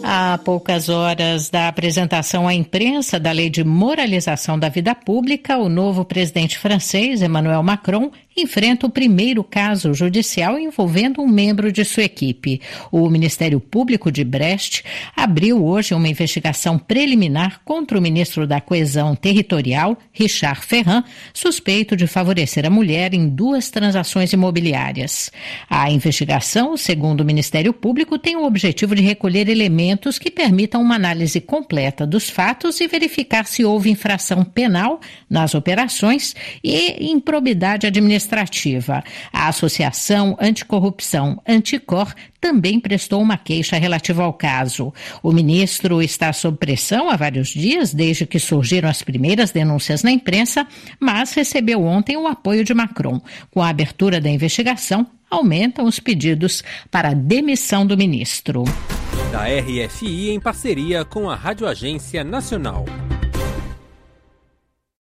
Há poucas horas da apresentação à imprensa da Lei de Moralização da Vida Pública, o novo presidente francês, Emmanuel Macron, enfrenta o primeiro caso judicial envolvendo um membro de sua equipe. O Ministério Público de Brest abriu hoje uma investigação preliminar contra o ministro da Coesão Territorial, Richard Ferrand, suspeito de favorecer a mulher em 2 transações imobiliárias. A investigação, segundo o Ministério Público, tem o objetivo de recolher elementos que permitam uma análise completa dos fatos e verificar se houve infração penal nas operações e improbidade administrativa. A Associação Anticorrupção Anticor também prestou uma queixa relativa ao caso. O ministro está sob pressão há vários dias, desde que surgiram as primeiras denúncias na imprensa, mas recebeu ontem o apoio de Macron. Com a abertura da investigação, aumentam os pedidos para a demissão do ministro. Da RFI em parceria com a Rádio Agência Nacional.